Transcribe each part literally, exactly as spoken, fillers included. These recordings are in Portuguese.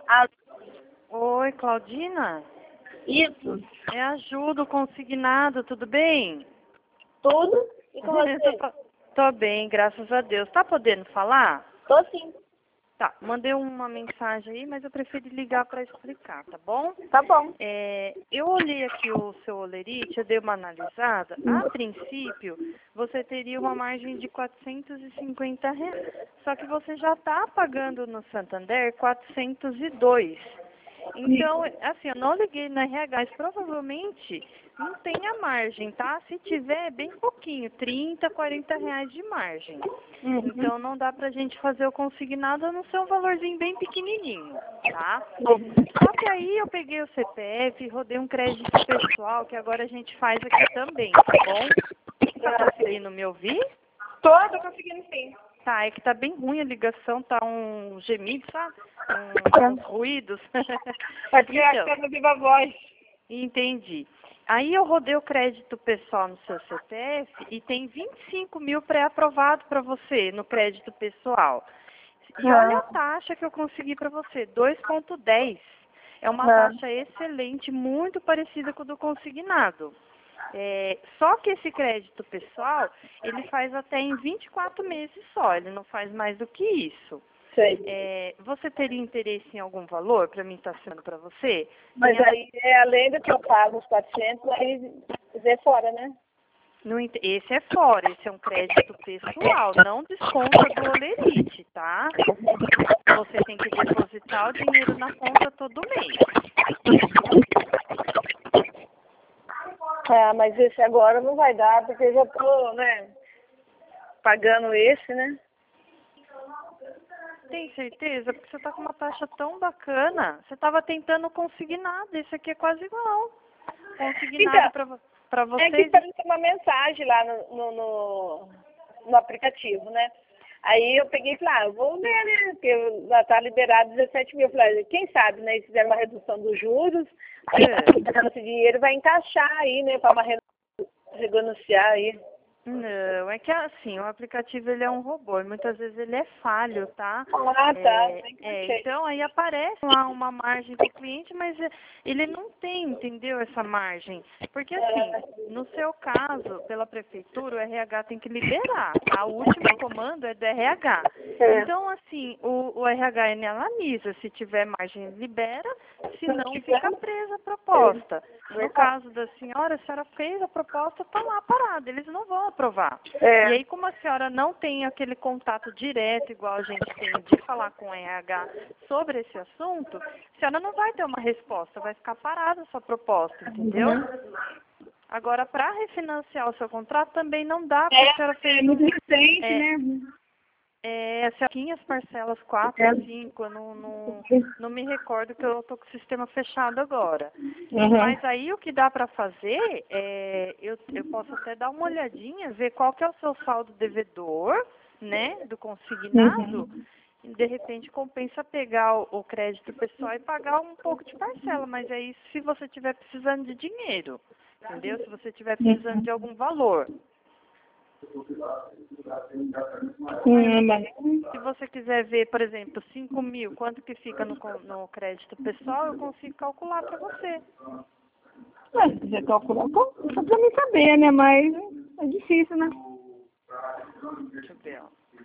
Ah, Oi, Claudina? isso. É ajuda o consignado, tudo bem? Tudo? E com você? tô, tô bem, graças a Deus. Tá podendo falar? Tô sim. Tá, mandei uma mensagem aí, mas eu preferi ligar para explicar, tá bom? Tá bom. É, eu olhei aqui o seu olerite, eu dei uma analisada. A princípio, você teria uma margem de quatrocentos e cinquenta reais. Só que você já está pagando no Santander quatrocentos e dois. Então, assim, eu não liguei na R H, mas provavelmente não tem a margem, tá? Se tiver, é bem pouquinho, trinta, quarenta reais de margem. Uhum. Então, não dá pra gente fazer o consignado a não ser um valorzinho bem pequenininho, tá? Uhum. Só que aí eu peguei o C P F, rodei um crédito pessoal, que agora a gente faz aqui também, tá bom? Tá conseguindo me ouvir? Tô, tô conseguindo sim. Tá, é que tá bem ruim a ligação, tá um gemido, sabe? Um, uns ruídos. É porque Então, eu tô no Viva Voz. entendi. Aí eu rodei o crédito pessoal no seu C P F e tem vinte e cinco mil pré-aprovado para você no crédito pessoal. E olha a taxa que eu consegui para você, dois vírgula dez. É uma Ah. taxa excelente, muito parecida com o do consignado. É, só que esse crédito pessoal, ele faz até em vinte e quatro meses só, ele não faz mais do que isso. Sei. É, você teria interesse em algum valor para mim estar sendo para você? Mas Tem a- aí é além do que eu pago os quatrocentos, aí é fora, né? no int- esse é fora, esse é um crédito pessoal, não desconta do olerite, tá? Você tem que depositar o dinheiro na conta todo mês. Ah, mas esse agora não vai dar, porque eu já tô, né, pagando esse, né? Tem certeza? Porque você está com uma taxa tão bacana. Você estava tentando consignado, esse aqui é quase igual. Consignado Então, para para é que vocês. apareceu uma mensagem lá no, no, no, no aplicativo, né? Aí eu peguei e falei, ah, eu vou ver, né? Porque já tá liberado dezessete mil. Eu falei, quem sabe, né? Eles fizeram uma redução dos juros, aí É. esse dinheiro vai encaixar aí, né? Para uma re- renunciar aí. Não, é que assim, o aplicativo ele é um robô e muitas vezes ele é falho, tá? Ah, tá. É, Nem é, encaixei. então aí aparece lá uma margem do cliente, mas é, ele não tem, entendeu, essa margem. Porque assim, no seu caso, pela prefeitura, o R H tem que liberar, tá? O último comando é do R H. É. Então, assim, o, o R H ele analisa, se tiver margem, libera, se Se não, tiver, fica presa a proposta. No verdade. caso da senhora, a senhora fez a proposta, está lá parada, eles não vão aprovar. É. E aí, como a senhora não tem aquele contato direto, igual a gente tem de falar com o R H sobre esse assunto, a senhora não vai ter uma resposta, vai ficar parada a sua proposta, entendeu? Agora, para refinanciar o seu contrato também não dá, porque a senhora É, fez é um... muito recente, É, né? é, a senhora tinha as parcelas quatro É. ou cinco, eu não, não, não me recordo que eu estou com o sistema fechado agora. Uhum. Mas aí o que dá para fazer, é, eu, eu posso até dar uma olhadinha, ver qual que é o seu saldo devedor, né, do consignado, e de repente compensa pegar o, o crédito pessoal e pagar um pouco de parcela, mas aí se você estiver precisando de dinheiro, entendeu? Se você estiver precisando de algum valor. Hum, mas... Se você quiser ver, por exemplo, cinco mil, quanto que fica no, con- no crédito pessoal, eu consigo calcular para você. Ué, se quiser calcular, pô, só pra mim saber, né? Mas é difícil, né? Deixa eu ver, ó.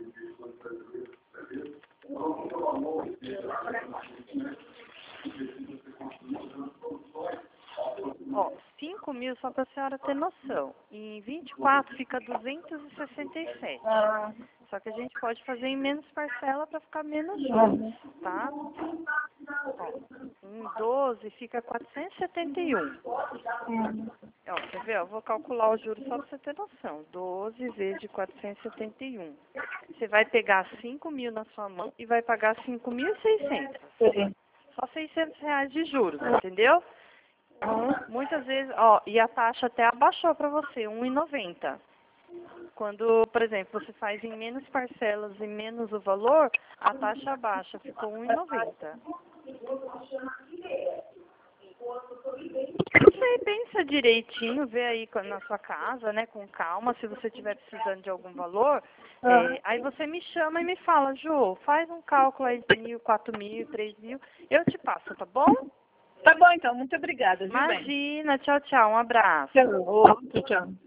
Ó, cinco mil, só para a senhora ter noção. Em vinte e quatro fica duzentos e sessenta e sete. Ah, Só que a gente pode fazer em menos parcela para ficar menos juros, tá? Ó, em doze fica quatrocentos e setenta e um. hum. Ó, quer ver? Eu vou calcular o juros só para você ter noção. doze vezes quatrocentos e setenta e um. Você vai pegar cinco mil na sua mão e vai pagar cinco mil e seiscentos. Sei. Só seiscentos reais de juros, entendeu? Hum. Muitas vezes, ó, e a taxa até abaixou para você, um e noventa. Quando, por exemplo, você faz em menos parcelas e menos o valor, a taxa baixa, ficou um e noventa. Você pensa direitinho, vê aí com- na sua casa, né, com calma, se você estiver precisando de algum valor, Ah. é, aí você me chama e me fala, Ju, faz um cálculo aí de mil, quatro mil, três mil, eu te passo, tá bom? Tá bom, então. Muito obrigada, viu, bem? Imagina, tchau, tchau, um abraço. Tchau. Tchau, tchau.